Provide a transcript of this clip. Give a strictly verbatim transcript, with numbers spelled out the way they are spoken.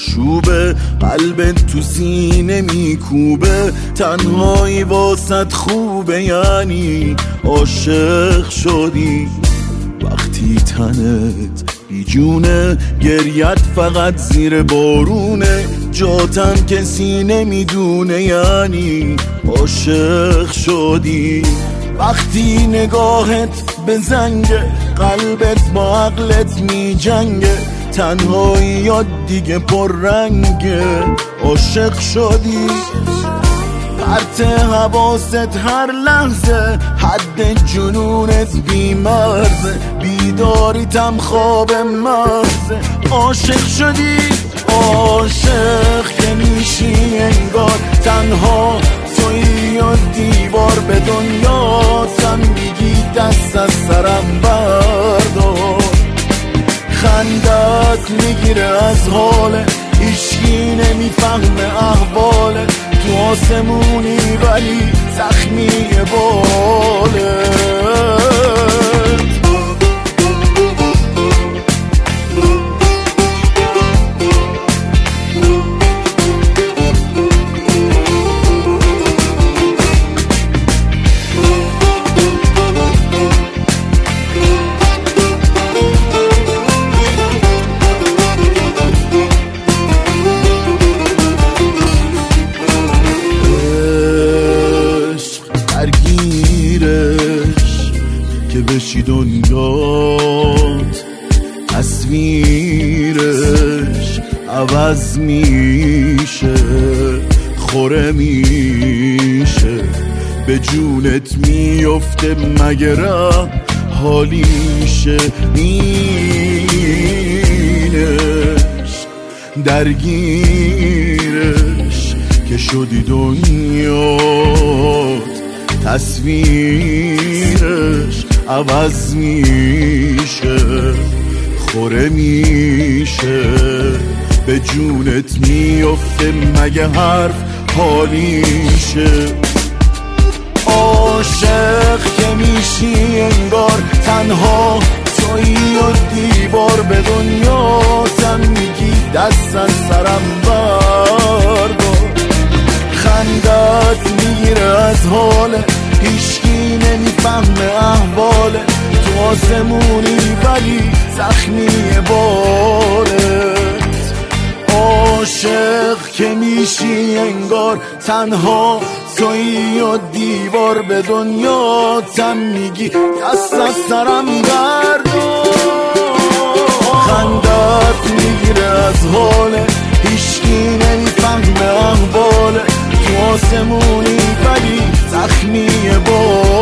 آشوبه، قلبت تو سینه میکوبه، تنهایی واسط خوبه یعنی عاشق شدی. وقتی تنت بی جونه، گریت فقط زیر بارونه، جاتم کسی نمیدونه یعنی عاشق شدی. وقتی نگاهت به زنگه، قلبت با عقلت می جنگه، تنهایی یاد دیگه پر رنگه، عاشق شدی. پرت حواست هر لحظه، حد جنونت بی مرزه، بیداریتم خواب مغزه، عاشق شدی. عاشق که میشی انگار تنها تویی و دیوار به دنیا تم میگی دست از سرم بردار. خندت میگیره از حاله، هیچکی نمیفهمه احواله، تو آسمونی ولی زخمی باله. که بشی دنیات، تصویرش عوض میشه، خوره میشه، به جونت میفته مگرم حالیشه. اینش درگیرش که شدی دنیات، تصویرش عوض میشه، خوره میشه، به جونت میفته مگه حرف حالیشه. عاشق که میشی انگار تنها تویی و دیوار به دنیا تم میگی دست از سرم بردار. خندت میگیره از حاله، هیچکی نمیفهمه احواله، تو آسمونی ولی زخمی بالت. عاشق که میشی انگار تنها تویی و دیوار به دنیا تم میگی دست از سرم بردار. خندت میگیره از حاله، هیچکی نمیفهمه احواله، تو آسمونی ولی زخمی باله.